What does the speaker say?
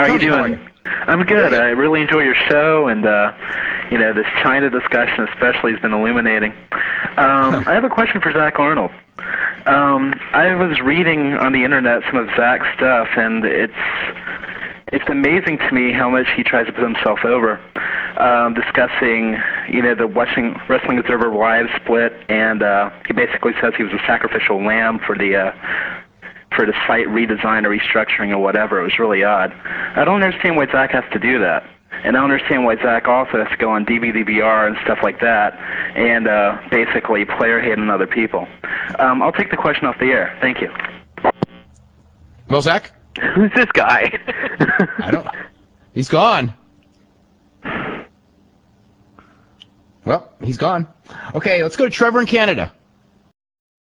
How are you Tony, how are doing? you? I'm good. I really enjoy your show, and this China discussion especially has been illuminating. I have a question for Zach Arnold. I was reading on the internet some of Zach's stuff, and it's amazing to me how much he tries to put himself over, discussing the Wrestling Observer Live split, and he basically says he was a sacrificial lamb for the site redesign or restructuring or whatever. It was really odd. I don't understand why Zach has to do that. And I don't understand why Zach also has to go on DVDBR and stuff like that and basically player hate on other people. I'll take the question off the air. Thank you. Well, Zach? Who's this guy? I don't. He's gone. Well, he's gone. Okay, let's go to Trevor in Canada.